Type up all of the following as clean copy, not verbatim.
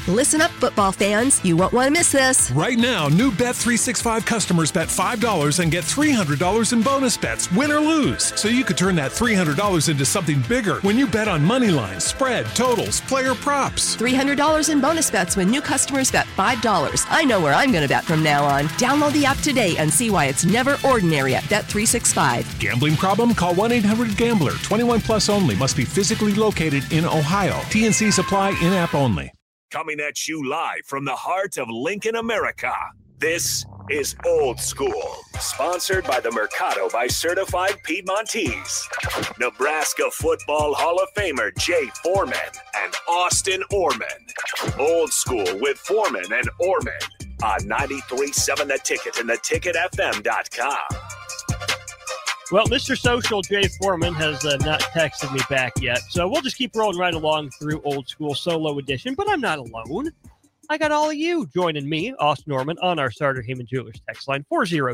Listen up, football fans. You won't want to miss this. Right now, new Bet365 customers bet $5 and get $300 in bonus bets, win or lose. So you could turn that $300 into something bigger when you bet on money lines, spread, totals, player props. $300 in bonus bets when new customers bet $5. I know where I'm going to bet from now on. Download the app today and see why it's never ordinary at Bet365. Gambling problem? Call 1-800-GAMBLER. 21 plus only. Must be physically located in Ohio. T&Cs apply. In-app only. Coming at you live from the heart of Lincoln, America. This is Old School, sponsored by the Mercado by Certified Piedmontese. Nebraska Football Hall of Famer Jay Foreman and Austin Orman. Old School with Foreman and Orman on 93.7 The Ticket and theticketfm.com. Well, Mr. Social, Jay Foreman, has not texted me back yet, so we'll just keep rolling right along through Old School Solo Edition, but I'm not alone. I got all of you joining me, Austin Norman, on our Starter Heyman Jewelers text line,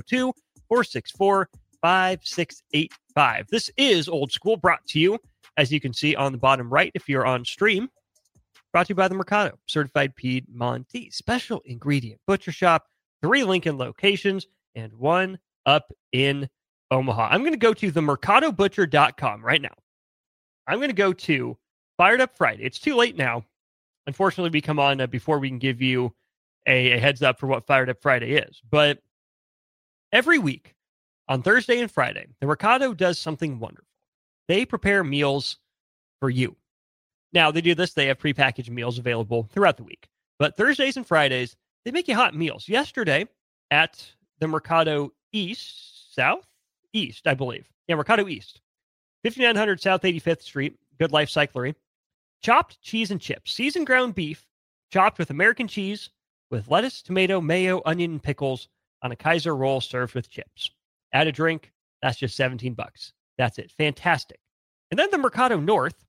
402-464-5685. This is Old School, brought to you, as you can see on the bottom right, if you're on stream, brought to you by the Mercado, Certified Piedmontese, special ingredient butcher shop, 3 Lincoln locations, and 1 up in Omaha. I'm going to go to themercadobutcher.com right now. I'm going to go to Fired Up Friday. It's too late now. Unfortunately, we come on before we can give you a heads up for what Fired Up Friday is. But every week on Thursday and Friday, the Mercado does something wonderful. They prepare meals for you. Now, they do this. They have prepackaged meals available throughout the week. But Thursdays and Fridays, they make you hot meals. Yesterday at the Mercado East, I believe. Yeah, Mercado East. 5900 South 85th Street, Good Life Cyclery. Chopped cheese and chips. Seasoned ground beef, chopped with American cheese, with lettuce, tomato, mayo, onion, and pickles on a Kaiser roll served with chips. Add a drink, that's just $17. That's it. Fantastic. And then the Mercado North,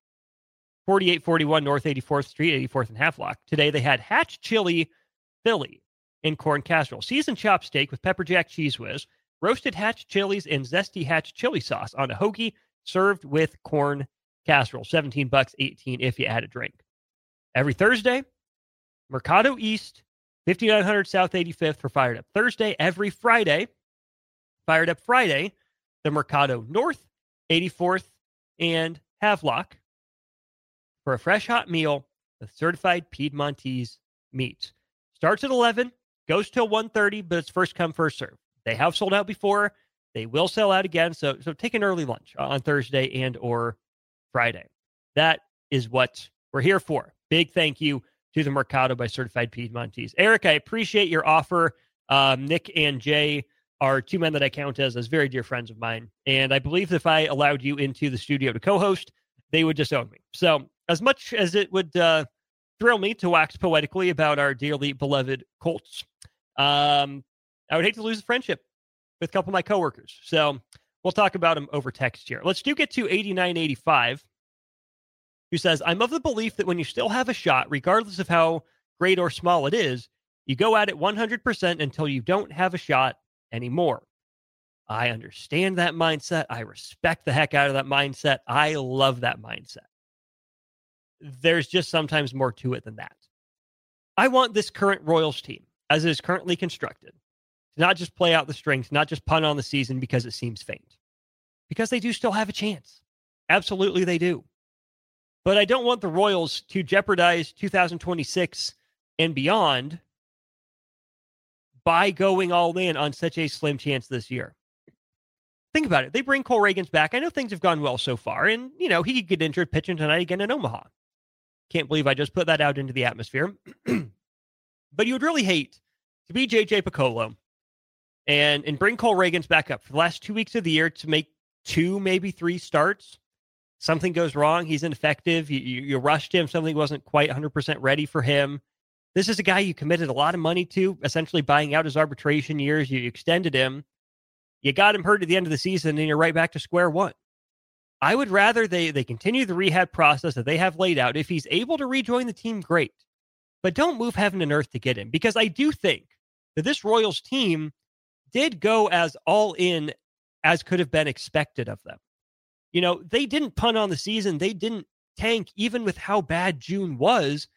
4841 North 84th Street, 84th and Havelock. Today they had Hatch Chili Philly in corn casserole. Seasoned chopped steak with pepper jack cheese whiz, roasted Hatch chilies and zesty Hatch chili sauce on a hoagie served with corn casserole. $17, $18 if you add a drink. Every Thursday, Mercado East, 5900 South 85th for Fired Up Thursday. Every Friday, Fired Up Friday, the Mercado North, 84th and Havelock for a fresh hot meal with certified Piedmontese meats. Starts at 11, goes till 1:30, but it's first come, first serve. They have sold out before. They will sell out again. So take an early lunch on Thursday and or Friday. That is what we're here for. Big thank you to the Mercado by Certified Piedmontese. Eric, I appreciate your offer. Nick and Jay are 2 men that I count as very dear friends of mine. And I believe if I allowed you into the studio to co-host, they would disown me. So as much as it would thrill me to wax poetically about our dearly beloved Colts, I would hate to lose a friendship with a couple of my coworkers. So we'll talk about them over text here. Let's get to 8985, who says, I'm of the belief that when you still have a shot, regardless of how great or small it is, you go at it 100% until you don't have a shot anymore. I understand that mindset. I respect the heck out of that mindset. I love that mindset. There's just sometimes more to it than that. I want this current Royals team, as it is currently constructed, to not just play out the strings, not just punt on the season because it seems faint. Because they do still have a chance. Absolutely they do. But I don't want the Royals to jeopardize 2026 and beyond by going all in on such a slim chance this year. Think about it. They bring Cole Reagans back. I know things have gone well so far, and, he could get injured pitching tonight again in Omaha. Can't believe I just put that out into the atmosphere. But you would really hate to be J.J. Piccolo and bring Cole Reagans back up for the last 2 weeks of the year to make 2, maybe 3 starts. Something goes wrong. He's ineffective. You rushed him. Something wasn't quite 100% ready for him. This is a guy you committed a lot of money to, essentially buying out his arbitration years. You extended him. You got him hurt at the end of the season, and you're right back to square one. I would rather they continue the rehab process that they have laid out. If he's able to rejoin the team, great. But don't move heaven and earth to get him, because I do think that this Royals team did go as all in as could have been expected of them. They didn't punt on the season. They didn't tank, even with how bad June was,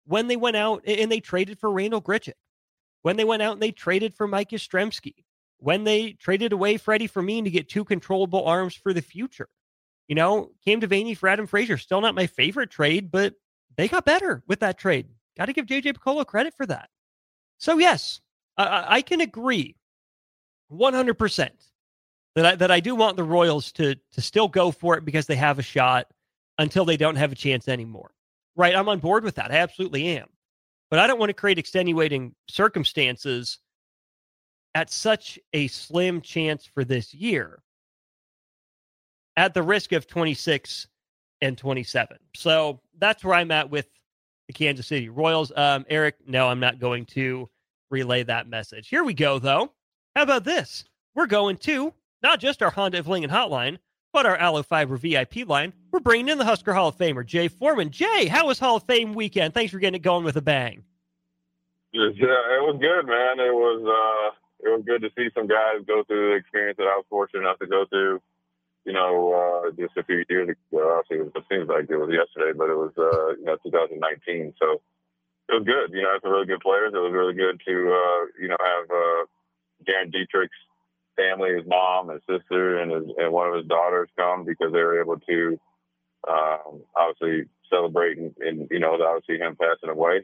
when they went out and they traded for Randall Grichuk, when they went out and they traded for Mike Yastrzemski, when they traded away Freddie Fermin to get 2 controllable arms for the future. You know, Cam Devaney for Adam Frazier, still not my favorite trade, but they got better with that trade. Got to give JJ Picollo credit for that. So yes, I can agree 100% that I do want the Royals to still go for it because they have a shot until they don't have a chance anymore. Right? I'm on board with that. I absolutely am. But I don't want to create extenuating circumstances at such a slim chance for this year at the risk of 26 and 27. So that's where I'm at with the Kansas City Royals. Eric, no, I'm not going to relay that message. Here we go, though. How about this? We're going to not just our Honda of Lincoln hotline, but our Allo Fiber VIP line. We're bringing in the Husker Hall of Famer, Jay Foreman. Jay, how was Hall of Fame weekend? Thanks for getting it going with a bang. Yeah, it was good, man. It was good to see some guys go through the experience that I was fortunate enough to go through. You know, just a few years ago. Obviously, it seems like it was yesterday, but it was 2019. So it was good. You know, it's a really good players. It was really good to have Darren Dietrich's family, his mom, his sister, and one of his daughters come because they were able to obviously celebrate and obviously him passing away.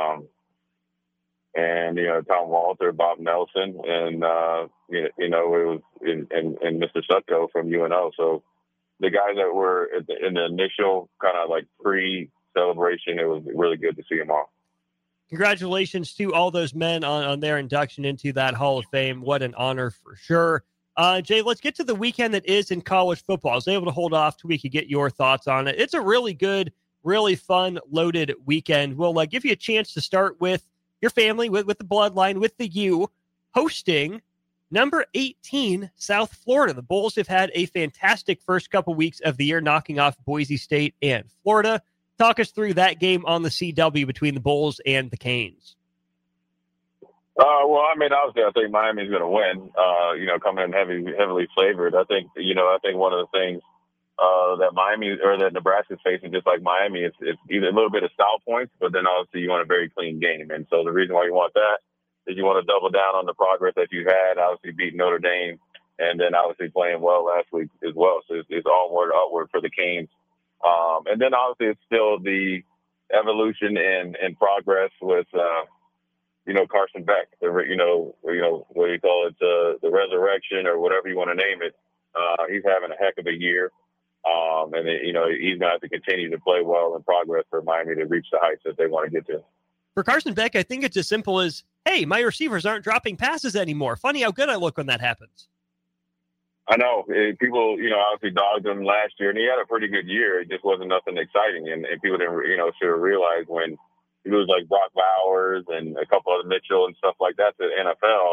And Tom Walter, Bob Nelson, and it was and Mr. Sutko from UNO. So the guys that were in the initial kind of like pre-celebration, it was really good to see them all. Congratulations to all those men on their induction into that Hall of Fame. What an honor for sure. Jay, let's get to the weekend that is in college football. I was able to hold off till we could get your thoughts on it. It's a really good, really fun, loaded weekend. We'll give you a chance to start with your family, with the bloodline, with the U, hosting number 18, South Florida. The Bulls have had a fantastic first couple weeks of the year, knocking off Boise State and Florida. Talk us through that game on the CW between the Bulls and the Canes. Well, I mean, obviously, I think Miami's going to win. Coming in heavily favored. I think one of the things that Miami or that Nebraska's facing, just like Miami, it's either a little bit of style points, but then obviously you want a very clean game. And so the reason why you want that is you want to double down on the progress that you've had, obviously beating Notre Dame, and then obviously playing well last week as well. So it's onward, upward for the Canes. And then obviously it's still the evolution and progress with, Carson Beck, what do you call it? The resurrection or whatever you want to name it. He's having a heck of a year. And he's going to have to continue to play well and progress for Miami to reach the heights that they want to get to. For Carson Beck, I think it's as simple as, hey, my receivers aren't dropping passes anymore. Funny how good I look when that happens. I know. People, obviously dogged him last year, and he had a pretty good year. It just wasn't nothing exciting. And people didn't, should have realized when he was like Brock Bowers and a couple other Mitchell and stuff like that to the NFL.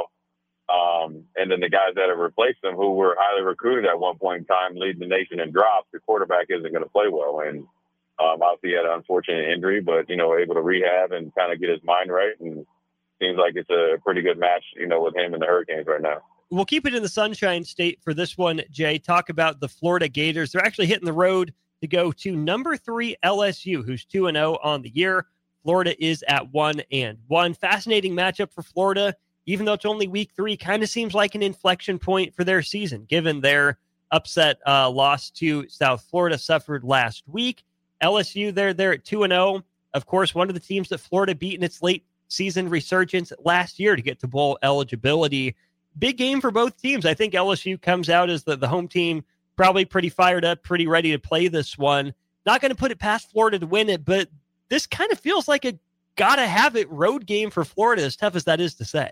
And then the guys that have replaced them, who were highly recruited at one point in time, leading the nation in drops, the quarterback isn't going to play well. And obviously he had an unfortunate injury, but, able to rehab and kind of get his mind right. And seems like it's a pretty good match, with him and the Hurricanes right now. We'll keep it in the Sunshine State for this one, Jay. Talk about the Florida Gators. They're actually hitting the road to go to number 3 LSU, who's 2-0 on the year. Florida is at 1-1. Fascinating matchup for Florida. Even though it's only week 3, kind of seems like an inflection point for their season, given their upset loss to South Florida suffered last week. LSU, they're at 2-0. Of course, one of the teams that Florida beat in its late season resurgence last year to get to bowl eligibility. Big game for both teams. I think LSU comes out as the home team, probably pretty fired up, pretty ready to play this one. Not going to put it past Florida to win it, but this kind of feels like a gotta-have-it road game for Florida, as tough as that is to say.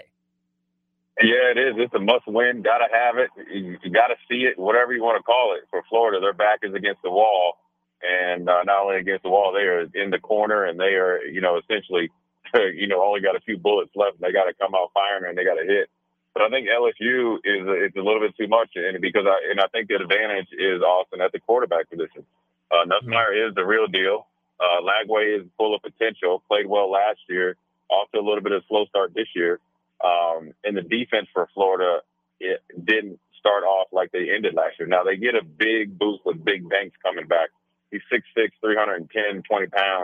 Yeah, it is. It's a must-win. Got to have it. You got to see it, whatever you want to call it. For Florida, their back is against the wall. And not only against the wall, they are in the corner, and they are, essentially, only got a few bullets left. They got to come out firing, and they got to hit. But I think LSU it's a little bit too much, and I think the advantage is Austin at the quarterback position. Nussmeier is the real deal. Lagway is full of potential. Played well last year. Off to a little bit of a slow start this year. And the defense for Florida, it didn't start off like they ended last year. Now they get a big boost with Big Banks coming back. He's 6'6", 310, 20 pounds.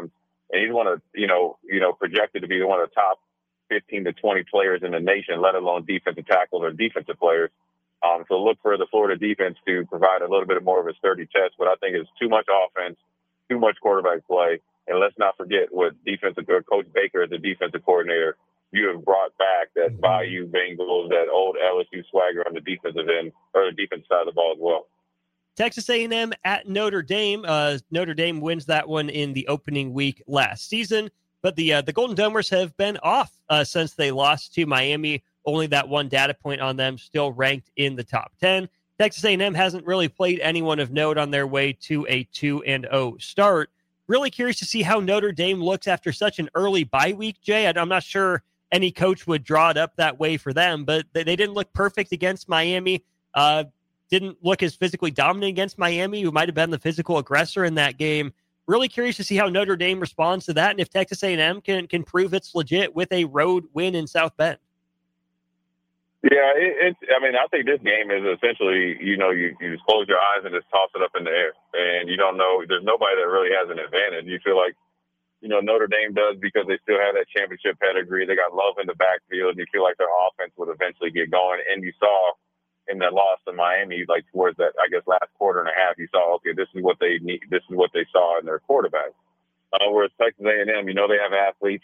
and he's one of, projected to be one of the top 15 to 20 players in the nation, let alone defensive tackles or defensive players. So look for the Florida defense to provide a little bit more of a sturdy test, but I think it's too much offense, too much quarterback play. And let's not forget what Coach Baker, as a defensive coordinator, you have brought back that Bayou Bengals, that old LSU swagger on the defensive end or the defense side of the ball as well. Texas A&M at Notre Dame. Notre Dame wins that one in the opening week last season, but the Golden Domers have been off since they lost to Miami. Only that one data point on them, still ranked in the top 10. Texas A&M hasn't really played anyone of note on their way to a 2-0 start. Really curious to see how Notre Dame looks after such an early bye week, Jay. I'm not sure any coach would draw it up that way for them, but they didn't look perfect against Miami. Didn't look as physically dominant against Miami, who might have been the physical aggressor in that game. Really curious to see how Notre Dame responds to that, and if Texas A&M can prove it's legit with a road win in South Bend. Yeah, I think this game is essentially, you just close your eyes and just toss it up in the air, and you don't know. There's nobody that really has an advantage. You feel like, Notre Dame does because they still have that championship pedigree. They got Love in the backfield. You feel like their offense would eventually get going. And you saw in that loss to Miami, like towards that, I guess, last quarter and a half, you saw, okay, this is what they need. This is what they saw in their quarterback. Whereas Texas A&M, they have athletes.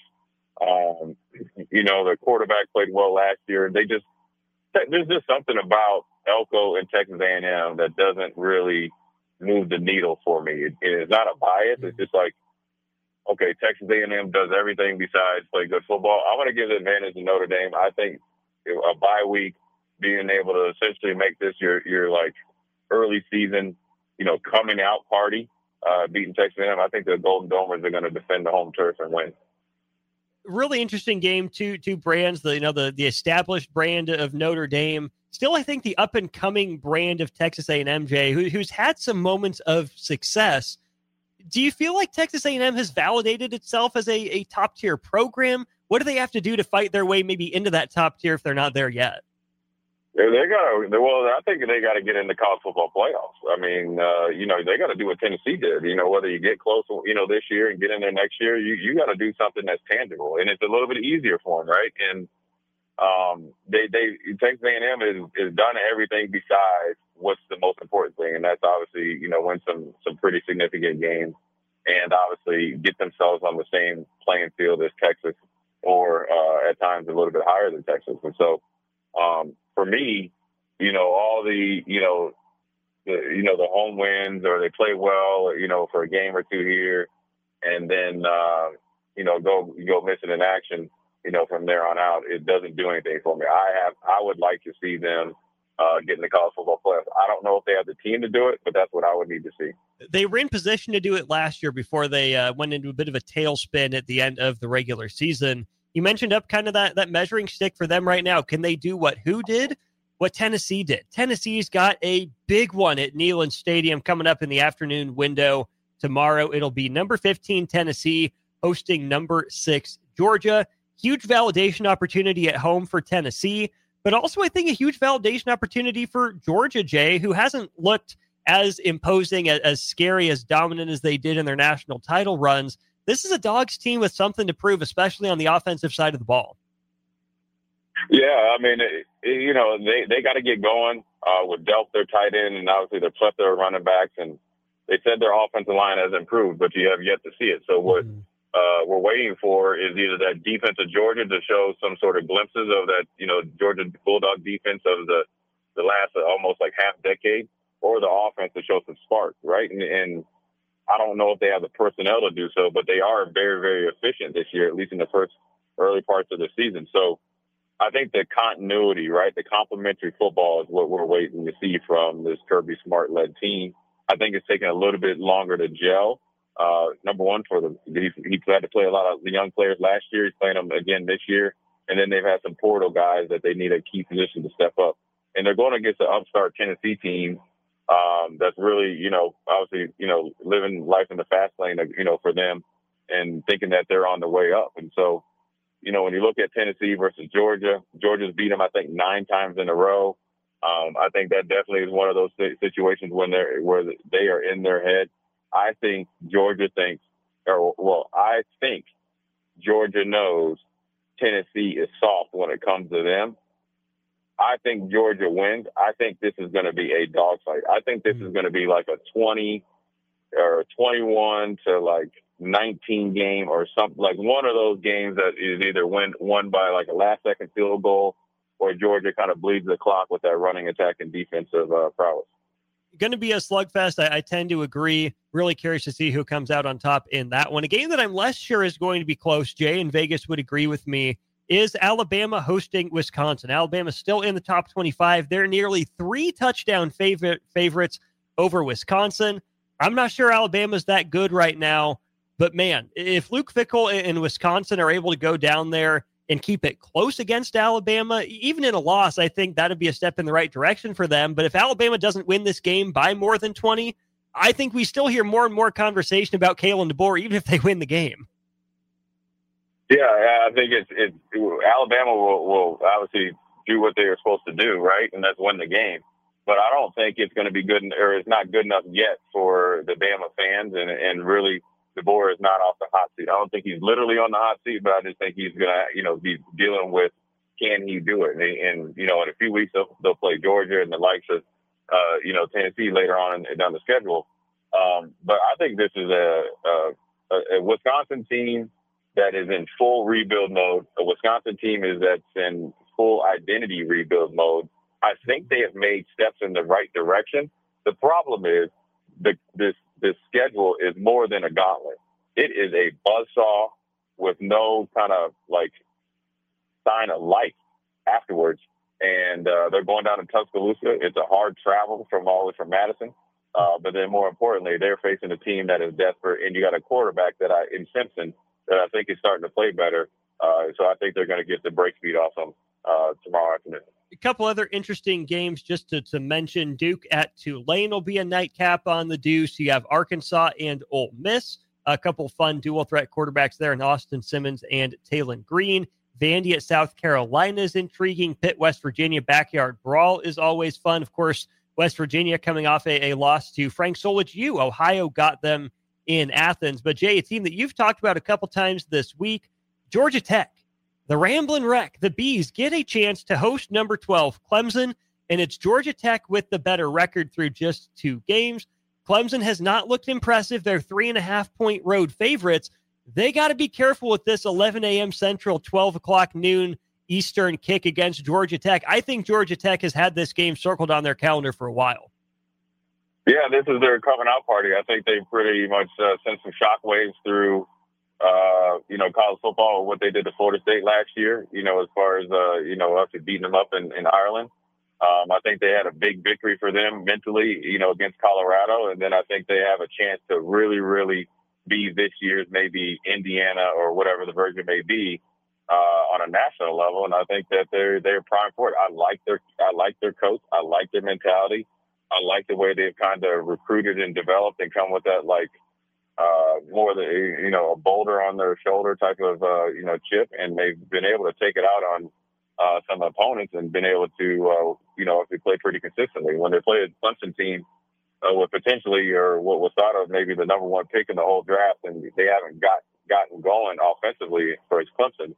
The quarterback played well last year. There's just something about Elko and Texas A&M that doesn't really move the needle for me. It's not a bias. It's just like, okay, Texas A&M does everything besides play good football. I'm going to give the advantage to Notre Dame. I think a bye week, being able to essentially make this your like early season, coming out party, beating Texas A&M. I think the Golden Domers are going to defend the home turf and win. Really interesting game. Two brands. The established brand of Notre Dame. Still, I think the up and coming brand of Texas A&M, Jay, who's had some moments of success. Do you feel like Texas A&M has validated itself as a top-tier program? What do they have to do to fight their way maybe into that top tier if they're not there yet? I think they got to get into college football playoffs. I mean, they got to do what Tennessee did. Whether you get close, this year and get in there next year, you got to do something that's tangible, and it's a little bit easier for them, right? And Texas A&M is done everything besides what's the most important thing, and that's obviously win some pretty significant games, and obviously get themselves on the same playing field as Texas, or at times a little bit higher than Texas. And so, for me, all the the home wins, or they play well, for a game or two here, and then go missing in action. From there on out, it doesn't do anything for me. I would like to see them get in the college football playoffs. I don't know if they have the team to do it, but that's what I would need to see. They were in position to do it last year before they went into a bit of a tailspin at the end of the regular season. You mentioned up kind of that measuring stick for them right now. Can they do what Tennessee did? Tennessee's got a big one at Neyland Stadium coming up in the afternoon window tomorrow. It'll be number 15 Tennessee hosting number 6 Georgia. Huge validation opportunity at home for Tennessee, but also I think a huge validation opportunity for Georgia, Jay, who hasn't looked as imposing, as scary, as dominant as they did in their national title runs. This is a Dogs team with something to prove, especially on the offensive side of the ball. Yeah, I mean, they got to get going with Delp, their tight end, and obviously their plethora of running backs. And they said their offensive line has improved, but you have yet to see it. So what we're waiting for is either that defense of Georgia to show some sort of glimpses of that, Georgia Bulldog defense of the last almost like half decade, or the offense to show some sparks, right? And I don't know if they have the personnel to do so, but they are very, very efficient this year, at least in the first early parts of the season. So I think the continuity, right, the complementary football is what we're waiting to see from this Kirby Smart-led team. I think it's taking a little bit longer to gel. Number one, he had to play a lot of the young players last year. He's playing them again this year. And then they've had some portal guys that they need a key position to step up. And they're going against the upstart Tennessee team that's really, obviously, living life in the fast lane, for them, and thinking that they're on the way up. And so, when you look at Tennessee versus Georgia, Georgia's beat them, I think, 9 times in a row. I think that definitely is one of those situations where they are in their head. I think Georgia thinks I think Georgia knows Tennessee is soft when it comes to them. I think Georgia wins. I think this is going to be a dogfight. I think this is going to be like a 20 or 21 to like 19 game or something, like one of those games that is either won by like a last second field goal or Georgia kind of bleeds the clock with that running attack and defensive prowess. Going to be a slugfest. I tend to agree. Really curious to see who comes out on top in that one. A game that I'm less sure is going to be close, Jay, and Vegas would agree with me, is Alabama hosting Wisconsin. Alabama's still in the top 25. They're nearly 3 touchdown favorites over Wisconsin. I'm not sure Alabama's that good right now, but man, if Luke Fickell and Wisconsin are able to go down there and keep it close against Alabama, even in a loss, I think that'd be a step in the right direction for them. But if Alabama doesn't win this game by more than 20, I think we still hear more and more conversation about Kalen DeBoer, even if they win the game. Yeah, I think it's Alabama will obviously do what they are supposed to do, right? And that's win the game. But I don't think it's going to be good, or it's not good enough yet for the Bama fans. And really, DeBoer is not off the hot seat. I don't think he's literally on the hot seat, but I just think he's going to, be dealing with, can he do it? And in a few weeks, they'll play Georgia and the likes of, Tennessee later on down the schedule. But I think this is a Wisconsin team that is in full rebuild mode. A Wisconsin team that's in full identity rebuild mode. I think they have made steps in the right direction. The problem is this schedule is more than a gauntlet. It is a buzzsaw with no kind of like sign of life afterwards. And they're going down to Tuscaloosa. It's a hard travel all the way from Madison. But then more importantly, they're facing a team that is desperate. And you got a quarterback in Simpson that I think is starting to play better. So I think they're going to get the break speed off them tomorrow afternoon. A couple other interesting games just to mention. Duke at Tulane will be a nightcap on the Deuce. You have Arkansas and Ole Miss. A couple fun dual threat quarterbacks there in Austin Simmons and Talon Green. Vandy at South Carolina is intriguing. Pitt, West Virginia, backyard brawl is always fun. Of course, West Virginia coming off a loss to Frank Solich U. Ohio got them in Athens. But Jay, a team that you've talked about a couple times this week, Georgia Tech. The Ramblin' Wreck, the Bees, get a chance to host number 12, Clemson, and it's Georgia Tech with the better record through just 2 games. Clemson has not looked impressive. They're 3.5-point road favorites. They got to be careful with this 11 a.m. Central, 12 o'clock noon Eastern kick against Georgia Tech. I think Georgia Tech has had this game circled on their calendar for a while. Yeah, this is their coming out party. I think they pretty much sent some shockwaves through college football, what they did to Florida State last year, as far as, us beating them up in Ireland. I think they had a big victory for them mentally, against Colorado. And then I think they have a chance to really, really be this year's maybe Indiana or whatever the version may be on a national level. And I think that they're primed for it. I like their coach. I like their mentality. I like the way they've kind of recruited and developed and come with that, more than, a boulder on their shoulder type of, chip. And they've been able to take it out on some opponents and been able to, if they play pretty consistently. When they play a Clemson team with potentially, or what was thought of maybe the number 1 pick in the whole draft, and they haven't gotten going offensively for Clemson,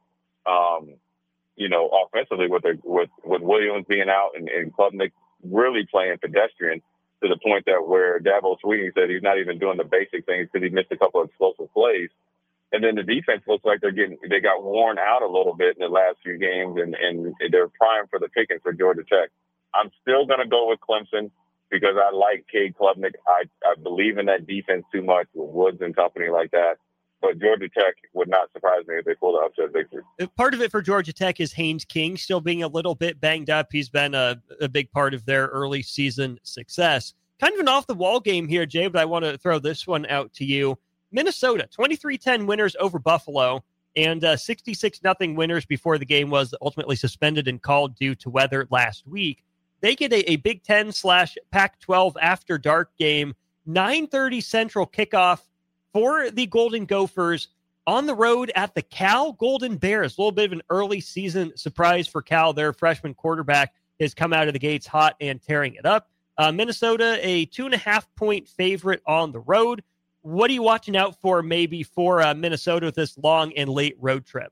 offensively with Williams being out and Klubnik really playing pedestrian, to the point that where Dabo Swinney said he's not even doing the basic things because he missed a couple of explosive plays. And then the defense looks like they got worn out a little bit in the last few games, and they're primed for the picking for Georgia Tech. I'm still going to go with Clemson because I like Cade Klubnik. I believe in that defense too much with Woods and company like that. But Georgia Tech would not surprise me if they pulled an upset victory. Part of it for Georgia Tech is Haynes King still being a little bit banged up. He's been a big part of their early season success. Kind of an off-the-wall game here, Jay, but I want to throw this one out to you. Minnesota, 23-10 winners over Buffalo, and 66-0 winners before the game was ultimately suspended and called due to weather last week. They get a Big Ten/Pac-12 after dark game, 9:30 Central kickoff for the Golden Gophers on the road at the Cal Golden Bears. A little bit of an early season surprise for Cal. Their freshman quarterback has come out of the gates hot and tearing it up. Minnesota, a 2.5-point favorite on the road. What are you watching out for maybe for Minnesota with this long and late road trip?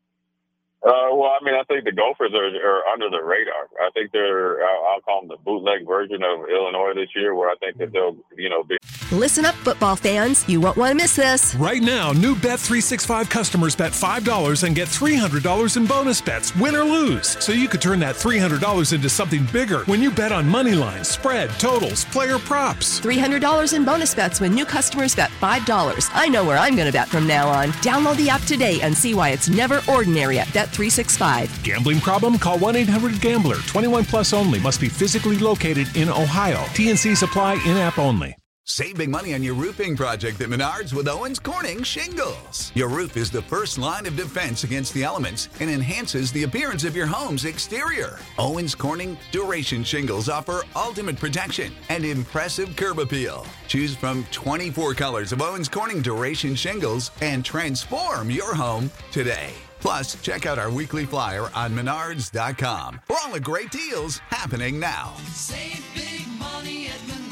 Well, I mean, I think the Gophers are under the radar. I think they're, I'll call them the bootleg version of Illinois this year, where I think that they'll, be. Listen up, football fans. You won't want to miss this. Right now, new Bet365 customers bet $5 and get $300 in bonus bets, win or lose. So you could turn that $300 into something bigger when you bet on money lines, spread, totals, player props. $300 in bonus bets when new customers bet $5. I know where I'm going to bet from now on. Download the app today and see why it's never ordinary at Bet365. Gambling problem? Call 1-800-GAMBLER. 21 plus only. Must be physically located in Ohio. T&Cs apply. In-app only. Save big money on your roofing project at Menards with Owens Corning Shingles. Your roof is the first line of defense against the elements and enhances the appearance of your home's exterior. Owens Corning Duration Shingles offer ultimate protection and impressive curb appeal. Choose from 24 colors of Owens Corning Duration Shingles and transform your home today. Plus, check out our weekly flyer on Menards.com for all the great deals happening now. Save big money at Menards.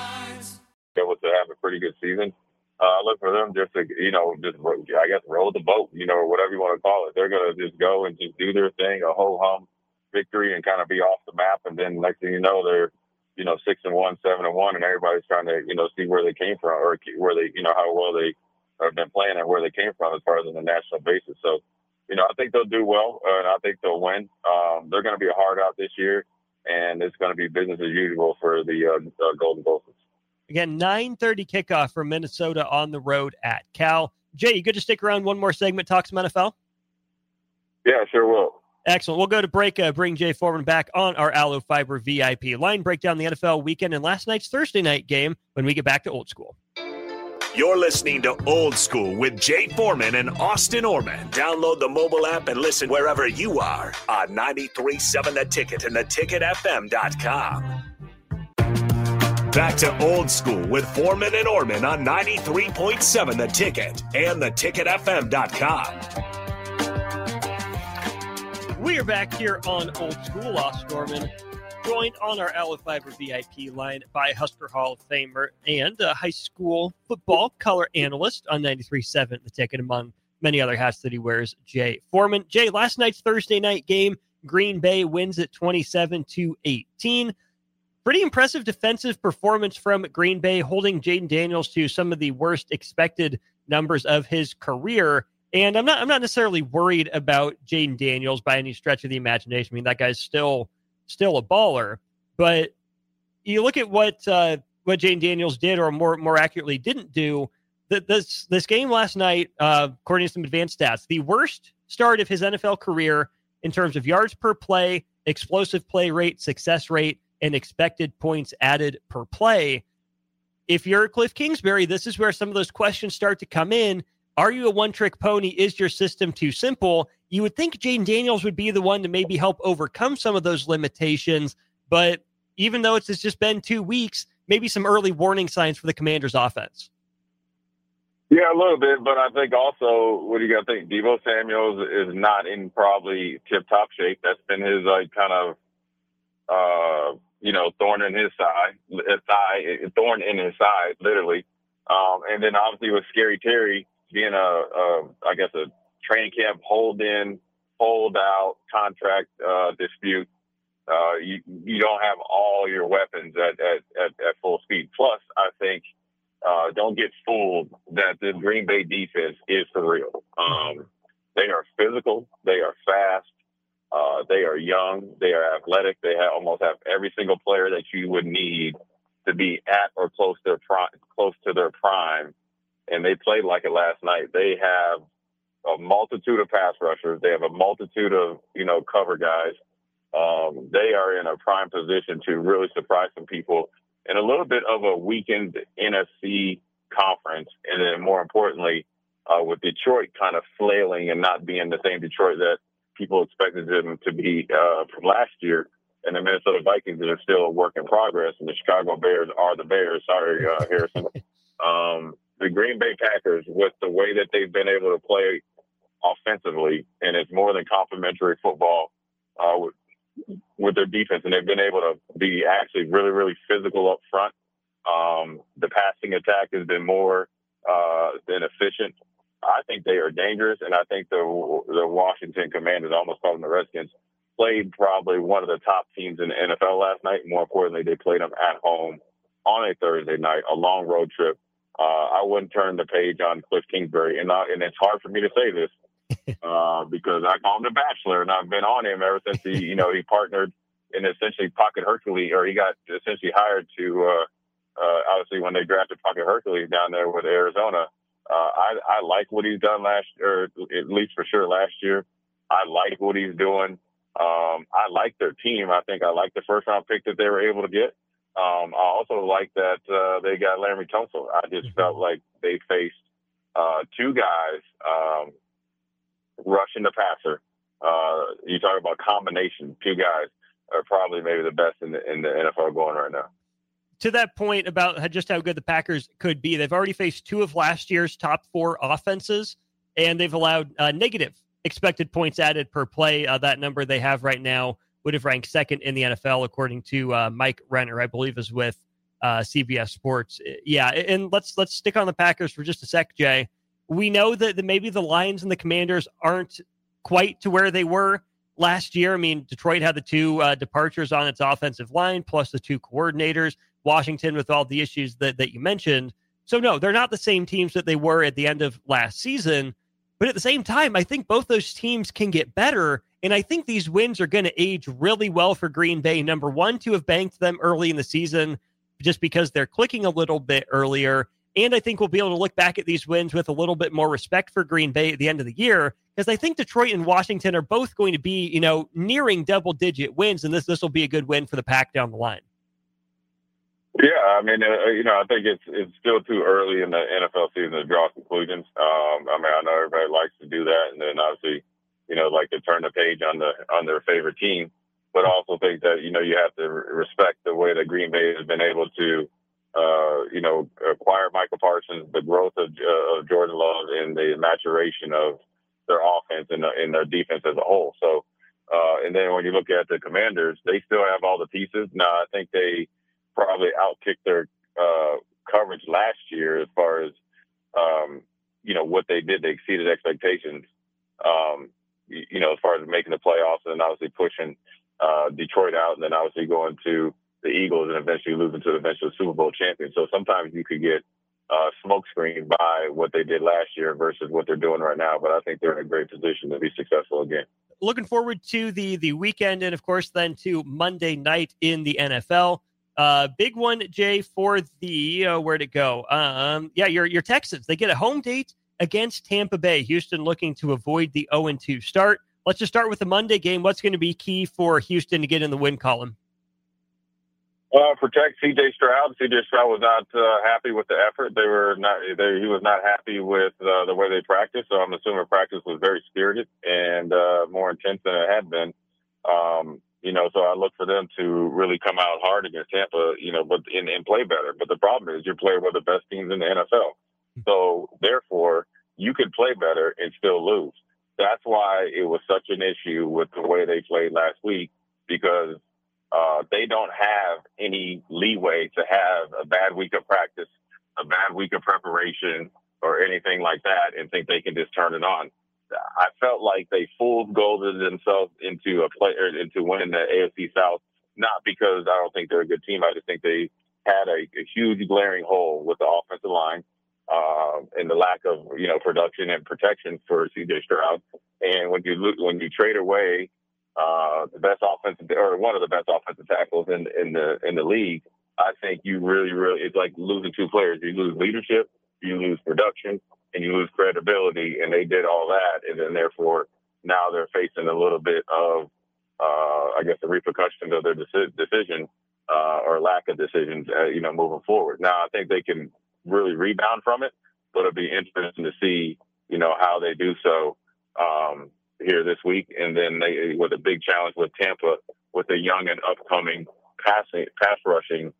Able to have a pretty good season. Look for them just to, I guess, roll the boat, or whatever you want to call it. They're going to just go and just do their thing, a ho-hum victory, and kind of be off the map. And then next thing you know, they're, 6-1, 7-1, and everybody's trying to, see where they came from or where they, how well they have been playing and where they came from as far as on the national basis. So, I think they'll do well, and I think they'll win. They're going to be a hard out this year, and it's going to be business as usual for the Golden Gophers. Again, 9:30 kickoff for Minnesota on the road at Cal. Jay, you good to stick around one more segment, talk some NFL? Yeah, sure will. Excellent. We'll go to break, bring Jay Foreman back on our Allo Fiber VIP line, break down the NFL weekend and last night's Thursday night game when we get back to Old School. You're listening to Old School with Jay Foreman and Austin Orman. Download the mobile app and listen wherever you are on 93.7 The Ticket and theticketfm.com. Back to Old School with Foreman and Orman on 93.7 The Ticket and theticketfm.com. We are back here on Old School. Austin Orman, joined on our Allo Fiber VIP line by Husker Hall of Famer and high school football color analyst on 93.7 The Ticket, among many other hats that he wears, Jay Foreman. Jay, last night's Thursday night game, Green Bay wins it 27-18. Pretty impressive defensive performance from Green Bay, holding Jaden Daniels to some of the worst expected numbers of his career. And I'm not necessarily worried about Jaden Daniels by any stretch of the imagination. I mean, that guy's still a baller. But you look at what Jaden Daniels did, or more accurately didn't do. This game last night, according to some advanced stats, the worst start of his NFL career in terms of yards per play, explosive play rate, success rate, and expected points added per play. If you're Cliff Kingsbury, this is where some of those questions start to come in. Are you a one-trick pony? Is your system too simple? You would think Jaden Daniels would be the one to maybe help overcome some of those limitations, but even though it's just been 2 weeks, maybe some early warning signs for the Commanders' offense. Yeah, a little bit, but I think also, what do you got to think? Deebo Samuels is not in probably tip-top shape. That's been his kind of thorn in his side, thorn in his side, literally. And then obviously with Scary Terry being a training camp hold out contract dispute, you don't have all your weapons at full speed. Plus, I think don't get fooled that the Green Bay defense is for real. They are physical. They are fast. They are young. They are athletic. They almost have every single player that you would need to be at or close to their prime. And they played like it last night. They have a multitude of pass rushers. They have a multitude of, cover guys. They are in a prime position to really surprise some people in a little bit of a weakened NFC conference. And then more importantly, with Detroit kind of flailing and not being the same Detroit that people expected them to be from last year, and the Minnesota Vikings that are still a work in progress, and the Chicago Bears are the Bears. Sorry, Harrison. The Green Bay Packers, with the way that they've been able to play offensively, and it's more than complimentary football with their defense, and they've been able to be actually really, really physical up front. The passing attack has been more than efficient. I think they are dangerous, and I think the Washington Commanders, I almost call them the Redskins, played probably one of the top teams in the NFL last night. More importantly, they played them at home on a Thursday night, a long road trip. I wouldn't turn the page on Cliff Kingsbury, and it's hard for me to say this because I call him the Bachelor, and I've been on him ever since he partnered in essentially Pocket Hercules, or he got essentially hired to obviously when they drafted Pocket Hercules down there with Arizona. I like what he's done last year, at least for sure last year. I like what he's doing. I like their team. I think I like the first round pick that they were able to get. I also like that they got Laremy Tunsil. I just felt like they faced two guys rushing the passer. You talk about combination. Two guys are probably maybe the best in the NFL going right now. To that point about just how good the Packers could be, they've already faced two of last year's top four offenses, and they've allowed negative expected points added per play. That number they have right now would have ranked second in the NFL, according to Mike Renner, I believe is with CBS Sports. Yeah, and let's stick on the Packers for just a sec, Jay. We know that maybe the Lions and the Commanders aren't quite to where they were last year. I mean, Detroit had the two departures on its offensive line, plus the two coordinators. Washington with all the issues that you mentioned. So, no, they're not the same teams that they were at the end of last season. But at the same time, I think both those teams can get better. And I think these wins are going to age really well for Green Bay. Number one, to have banked them early in the season just because they're clicking a little bit earlier. And I think we'll be able to look back at these wins with a little bit more respect for Green Bay at the end of the year, because I think Detroit and Washington are both going to be, nearing double-digit wins, and this will be a good win for the Pack down the line. Yeah, I mean, I think it's still too early in the NFL season to draw conclusions. I know everybody likes to do that, and then obviously, like to turn the page on their favorite team, but I also think that you have to respect the way that Green Bay has been able to, acquire Michael Parsons, the growth of Jordan Love, and the maturation of their offense and their defense as a whole. So, and then when you look at the Commanders, they still have all the pieces. Now, I think they probably outkicked their coverage last year as far as, what they did. They exceeded expectations, as far as making the playoffs and obviously pushing Detroit out, and then obviously going to the Eagles and eventually losing to the eventual Super Bowl champion. So sometimes you could get smokescreen by what they did last year versus what they're doing right now. But I think they're in a great position to be successful again. Looking forward to the weekend and, of course, then to Monday night in the NFL. Big one, Jay, for the where'd it go? Your Texans. They get a home date against Tampa Bay. Houston looking to avoid the 0-2 start. Let's just start with the Monday game. What's going to be key for Houston to get in the win column? Protect C.J. Stroud. C.J. Stroud was not happy with the effort. He was not happy with the way they practiced. So I'm assuming practice was very spirited and more intense than it had been. So I look for them to really come out hard against Tampa, but and play better. But the problem is you're playing with the best teams in the NFL. So therefore, you could play better and still lose. That's why it was such an issue with the way they played last week, because they don't have any leeway to have a bad week of practice, a bad week of preparation, or anything like that and think they can just turn it on. I felt like they golded themselves into winning the AFC South, not because I don't think they're a good team. I just think they had a huge glaring hole with the offensive line and the lack of production and protection for C.J. Stroud. And when you trade away the best offensive or one of the best offensive tackles in the league, I think you really it's like losing two players. You lose leadership, you lose production, and you lose credibility, and they did all that, and then therefore now they're facing a little bit of, the repercussions of their decision or lack of decisions, moving forward. Now I think they can really rebound from it, but it'll be interesting to see, how they do so here this week, and then they with a big challenge with Tampa with a young and upcoming pass rushing,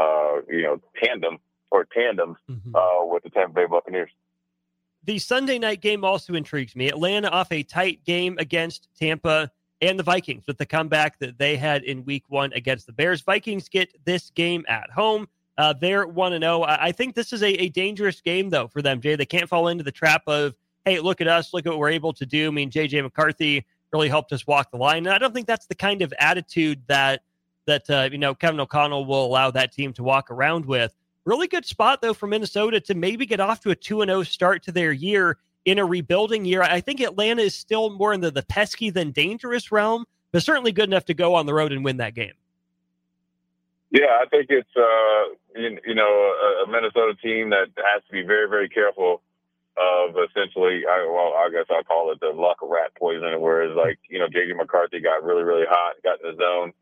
tandems with the Tampa Bay Buccaneers. The Sunday night game also intrigues me. Atlanta off a tight game against Tampa, and the Vikings with the comeback that they had in week one against the Bears. Vikings get this game at home. They're 1-0. I think this is a dangerous game, though, for them, Jay. They can't fall into the trap of, hey, look at us, look at what we're able to do. I mean, J.J. McCarthy really helped us walk the line. And I don't think that's the kind of attitude that Kevin O'Connell will allow that team to walk around with. Really good spot, though, for Minnesota to maybe get off to a 2-0 start to their year in a rebuilding year. I think Atlanta is still more in the pesky than dangerous realm, but certainly good enough to go on the road and win that game. Yeah, I think it's a Minnesota team that has to be very, very careful of essentially, I guess I'll call it the luck rat poison, whereas J.J. McCarthy got really, really hot, got in the zone,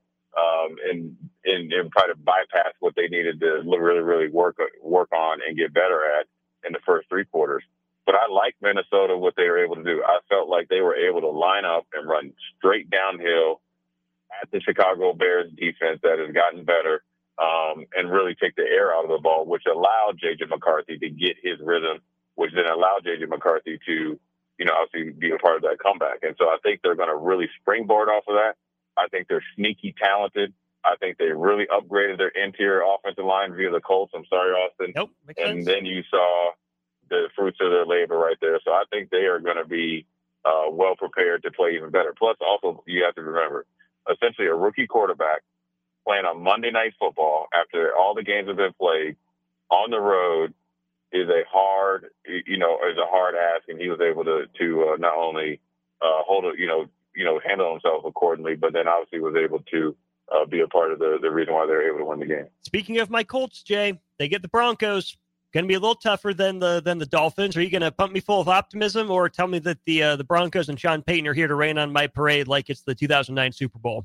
and try to bypass what they needed to really, really work on and get better at in the first three quarters. But I like Minnesota, what they were able to do. I felt like they were able to line up and run straight downhill at the Chicago Bears defense that has gotten better, and really take the air out of the ball, which allowed J.J. McCarthy to get his rhythm, which then allowed J.J. McCarthy to, obviously be a part of that comeback. And so I think they're going to really springboard off of that. I think they're sneaky talented. I think they really upgraded their interior offensive line via the Colts. I'm sorry, Austin. Nope, makes sense. And then you saw the fruits of their labor right there. So I think they are going to be well prepared to play even better. Plus, also, you have to remember, essentially a rookie quarterback playing on Monday Night Football after all the games have been played on the road is a hard ask, and he was able to not only handle himself accordingly, but then obviously was able to be a part of the reason why they're able to win the game. Speaking of my Colts, Jay, they get the Broncos. Going to be a little tougher than the Dolphins. Are you going to pump me full of optimism, or tell me that the Broncos and Sean Payton are here to rain on my parade like it's the 2009 Super Bowl?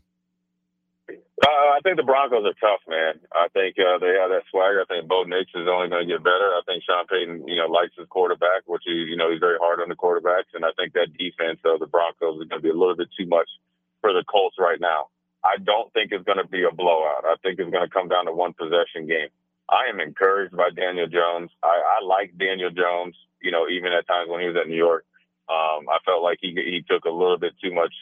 I think the Broncos are tough, man. I think they have that swagger. I think Bo Nix is only going to get better. I think Sean Payton, likes his quarterback, which he's very hard on the quarterbacks. And I think that defense of the Broncos is going to be a little bit too much for the Colts right now. I don't think it's going to be a blowout. I think it's going to come down to one possession game. I am encouraged by Daniel Jones. I like Daniel Jones, even at times when he was at New York. I felt like he took a little bit too much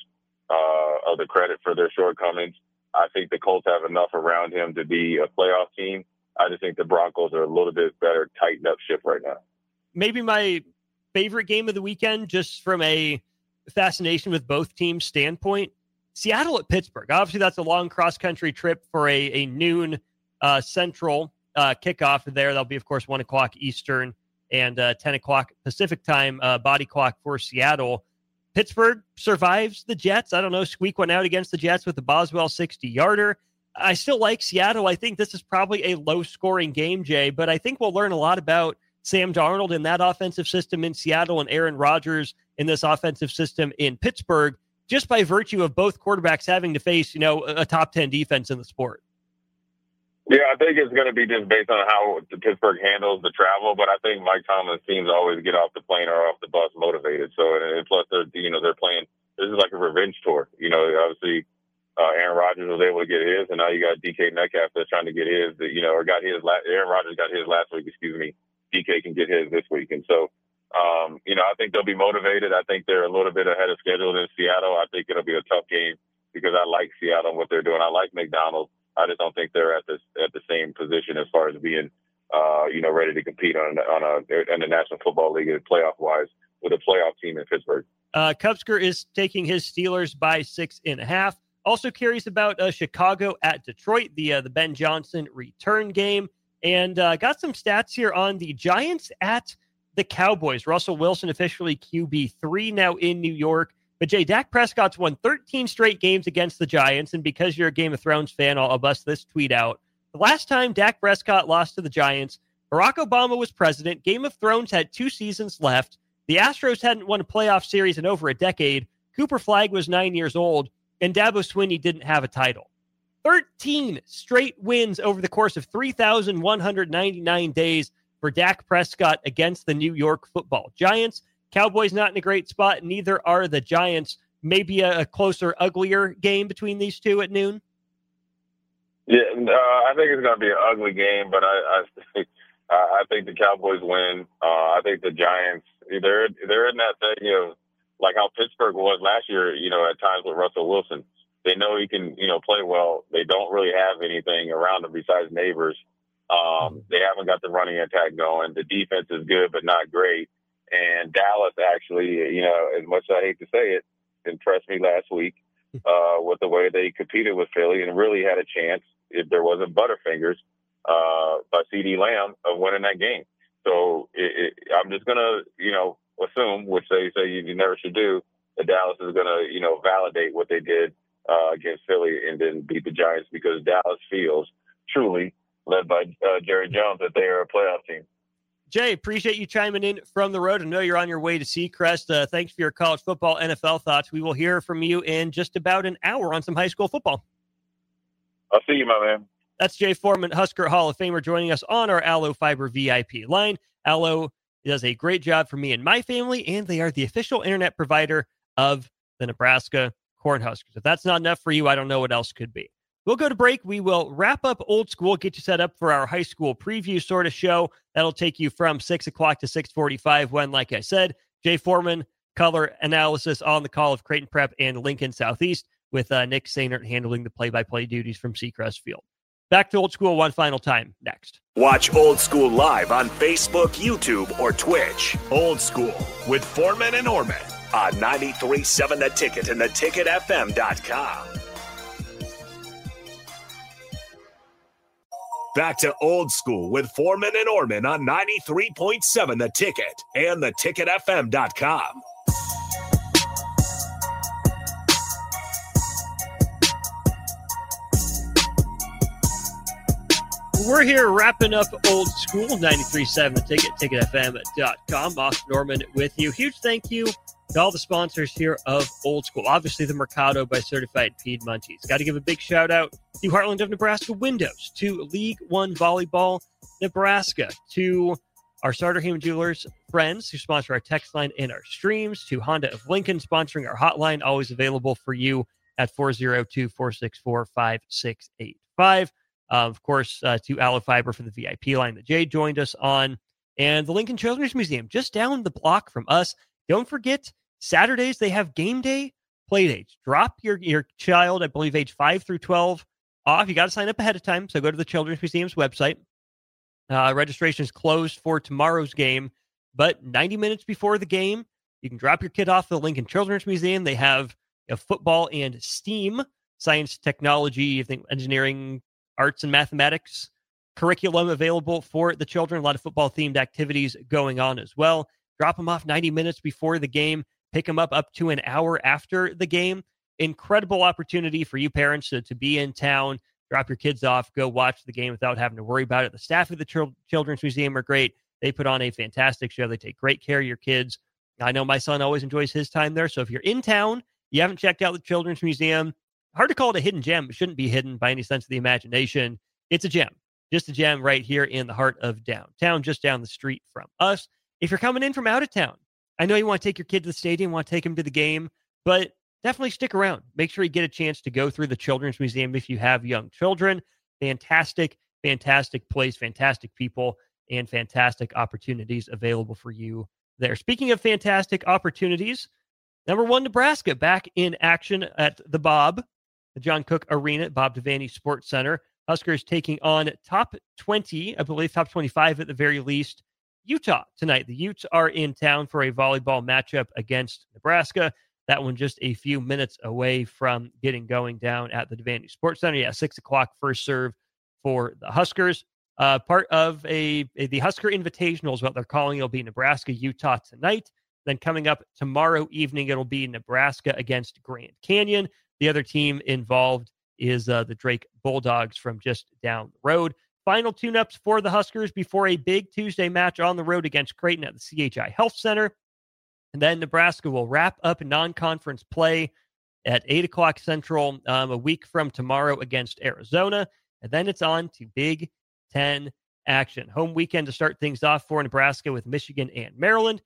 of the credit for their shortcomings. I think the Colts have enough around him to be a playoff team. I just think the Broncos are a little bit better tightened up ship right now. Maybe my favorite game of the weekend, just from a fascination with both teams standpoint, Seattle at Pittsburgh. Obviously, that's a long cross-country trip for a noon Central kickoff there. That'll be, of course, 1 o'clock Eastern and 10 o'clock Pacific time body clock for Seattle. Pittsburgh survives the Jets. I don't know, squeak one out against the Jets with the Boswell 60-yarder. I still like Seattle. I think this is probably a low-scoring game, Jay, but I think we'll learn a lot about Sam Darnold in that offensive system in Seattle and Aaron Rodgers in this offensive system in Pittsburgh, just by virtue of both quarterbacks having to face, a top 10 defense in the sport. Yeah, I think it's going to be just based on how Pittsburgh handles the travel, but I think Mike Tomlin's teams always get off the plane or off the bus motivated. So, and plus they're playing, this is like a revenge tour. Obviously Aaron Rodgers was able to get his, and now you got DK Metcalf that's trying to get his, Aaron Rodgers got his last week, DK can get his this week. And so, I think they'll be motivated. I think they're a little bit ahead of schedule in Seattle. I think it'll be a tough game because I like Seattle and what they're doing. I like McDonald. I just don't think they're at the same position as far as being, ready to compete in the National Football League playoff wise with a playoff team in Pittsburgh. Kupsker is taking his Steelers by 6.5. Also curious about Chicago at Detroit, the Ben Johnson return game, and got some stats here on the Giants at the Cowboys. Russell Wilson officially QB3 now in New York. But, Jay, Dak Prescott's won 13 straight games against the Giants, and because you're a Game of Thrones fan, I'll bust this tweet out. The last time Dak Prescott lost to the Giants, Barack Obama was president, Game of Thrones had 2 seasons left, the Astros hadn't won a playoff series in over a decade, Cooper Flagg was 9 years old, and Dabo Swinney didn't have a title. 13 straight wins over the course of 3,199 days for Dak Prescott against the New York Football Giants. Cowboys not in a great spot, neither are the Giants. Maybe a closer, uglier game between these two at noon? Yeah, I think it's going to be an ugly game, but I think the Cowboys win. I think the Giants, they're in that thing of like how Pittsburgh was last year, at times with Russell Wilson. They know he can, play well. They don't really have anything around him besides Neighbors. They haven't got the running attack going. The defense is good, but not great. And Dallas actually, as much as I hate to say it, impressed me last week with the way they competed with Philly and really had a chance, if there wasn't Butterfingers, by CeeDee Lamb, of winning that game. So I'm just going to, assume, which they say you never should do, that Dallas is going to, validate what they did against Philly and then beat the Giants, because Dallas feels truly, led by Jerry Jones, that they are a playoff team. Jay, appreciate you chiming in from the road. I know you're on your way to Seacrest. Thanks for your college football NFL thoughts. We will hear from you in just about an hour on some high school football. I'll see you, my man. That's Jay Foreman, Husker Hall of Famer, joining us on our Allo Fiber VIP line. Allo does a great job for me and my family, and they are the official internet provider of the Nebraska Cornhuskers. If that's not enough for you, I don't know what else could be. We'll go to break. We will wrap up Old School, get you set up for our high school preview sort of show. That'll take you from 6 o'clock to 6:45 when, like I said, Jay Foreman, color analysis on the call of Creighton Prep and Lincoln Southeast, with Nick Sainert handling the play-by-play duties from Seacrest Field. Back to Old School one final time next. Watch Old School live on Facebook, YouTube, or Twitch. Old School with Foreman and Orman on 93.7 The Ticket and theticketfm.com. Back to Old School with Foreman and Orman on 93.7 The Ticket and theticketfm.com. We're here wrapping up Old School, 93.7 The Ticket, ticketfm.com. Austin Norman with you. Huge thank you to all the sponsors here of Old School. Obviously, the Mercado by Certified Piedmontese. Got to give a big shout out to Heartland of Nebraska Windows, to League One Volleyball Nebraska, to our Starter Heyman Jewelers friends who sponsor our text line and our streams, to Honda of Lincoln sponsoring our hotline, always available for you at 402-464-5685. Of course, to Allo Fiber for the VIP line that Jay joined us on, and the Lincoln Children's Museum just down the block from us. Don't forget, Saturdays they have game day play dates. Drop your child, I believe, age 5 through 12 off. You got to sign up ahead of time, so go to the Children's Museum's website. Registration is closed for tomorrow's game, but 90 minutes before the game, you can drop your kid off at the Lincoln Children's Museum. They have football and STEAM, science, technology, I think engineering, arts and mathematics curriculum available for the children. A lot of football-themed activities going on as well. Drop them off 90 minutes before the game. Pick them up to an hour after the game. Incredible opportunity for you parents to be in town, drop your kids off, go watch the game without having to worry about it. The staff of the Children's Museum are great. They put on a fantastic show. They take great care of your kids. I know my son always enjoys his time there. So if you're in town, you haven't checked out the Children's Museum, hard to call it a hidden gem. It shouldn't be hidden by any sense of the imagination. It's a gem. Just a gem right here in the heart of downtown, just down the street from us. If you're coming in from out of town, I know you want to take your kid to the stadium, want to take him to the game, but definitely stick around. Make sure you get a chance to go through the Children's Museum if you have young children. Fantastic, fantastic place, fantastic people, and fantastic opportunities available for you there. Speaking of fantastic opportunities, number 1, Nebraska back in action at the Bob, the John Cook Arena at Bob Devaney Sports Center. Huskers taking on top 20, I believe top 25 at the very least, Utah tonight. The Utes are in town for a volleyball matchup against Nebraska. That one just a few minutes away from getting going down at the Devaney Sports Center. Yeah, 6 o'clock first serve for the Huskers. Part of the Husker Invitational is what they're calling. It'll be Nebraska, Utah tonight. Then coming up tomorrow evening, it'll be Nebraska against Grand Canyon. The other team involved is the Drake Bulldogs from just down the road. Final tune-ups for the Huskers before a big Tuesday match on the road against Creighton at the CHI Health Center. And then Nebraska will wrap up non-conference play at 8 o'clock Central a week from tomorrow against Arizona. And then it's on to Big Ten action. Home weekend to start things off for Nebraska with Michigan and Maryland.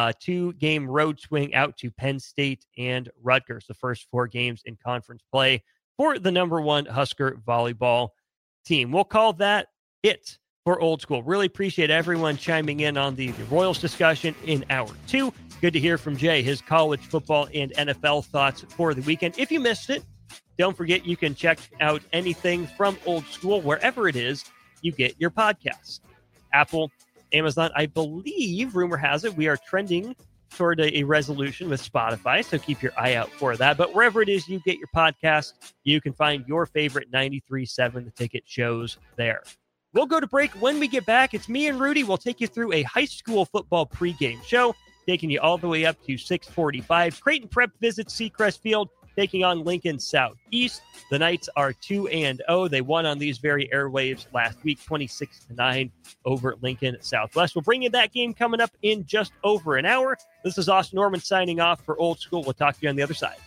2-game road swing out to Penn State and Rutgers, the first 4 games in conference play for the number 1 Husker volleyball team. We'll call that it for Old School. Really appreciate everyone chiming in on the Royals discussion in hour 2. Good to hear from Jay, his college football and NFL thoughts for the weekend. If you missed it, don't forget you can check out anything from Old School wherever it is you get your podcasts. Apple, Amazon, I believe, rumor has it, we are trending toward a resolution with Spotify, so keep your eye out for that. But wherever it is you get your podcast, you can find your favorite 93.7 The Ticket shows there. We'll go to break. When we get back, it's me and Rudy. We'll take you through a high school football pregame show, taking you all the way up to 6:45. Creighton Prep visits Seacrest Field, taking on Lincoln Southeast. The Knights are 2-0. They won on these very airwaves last week, 26-9 over Lincoln Southwest. We'll bring you that game coming up in just over an hour. This is Austin Norman signing off for Old School. We'll talk to you on the other side.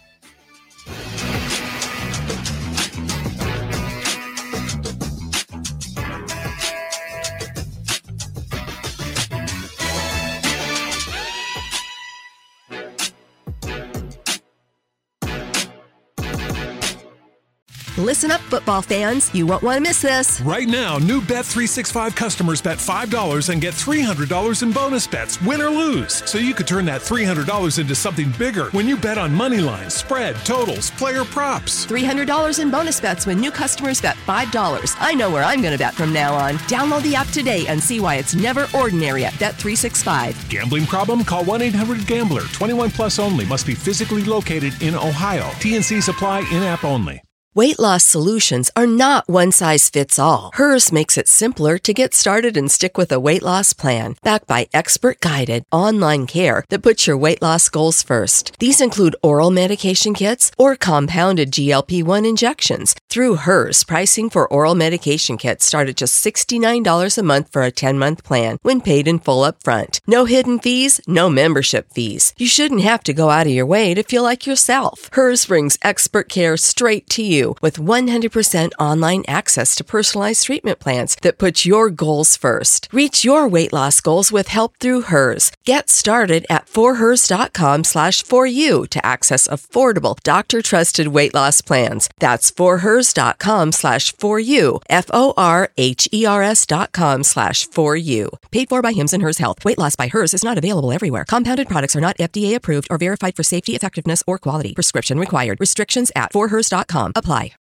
Listen up, football fans. You won't want to miss this. Right now, new Bet365 customers bet $5 and get $300 in bonus bets, win or lose. So you could turn that $300 into something bigger when you bet on money lines, spread, totals, player props. $300 in bonus bets when new customers bet $5. I know where I'm going to bet from now on. Download the app today and see why it's never ordinary at Bet365. Gambling problem? Call 1-800-GAMBLER. 21 plus only. Must be physically located in Ohio. T&Cs apply. In-app only. Weight loss solutions are not one size fits all. Hers makes it simpler to get started and stick with a weight loss plan, backed by expert-guided online care that puts your weight loss goals first. These include oral medication kits or compounded GLP-1 injections. Through Hers, pricing for oral medication kits start at just $69 a month for a 10-month plan when paid in full up front. No hidden fees, no membership fees. You shouldn't have to go out of your way to feel like yourself. Hers brings expert care straight to you with 100% online access to personalized treatment plans that put your goals first. Reach your weight loss goals with help through Hers. Get started at forhers.com/4u to access affordable, doctor-trusted weight loss plans. That's forhers.com/4u, forhers.com/4u. Paid for by Hims and Hers Health. Weight loss by Hers is not available everywhere. Compounded products are not FDA approved or verified for safety, effectiveness, or quality. Prescription required. Restrictions at forhers.com apply.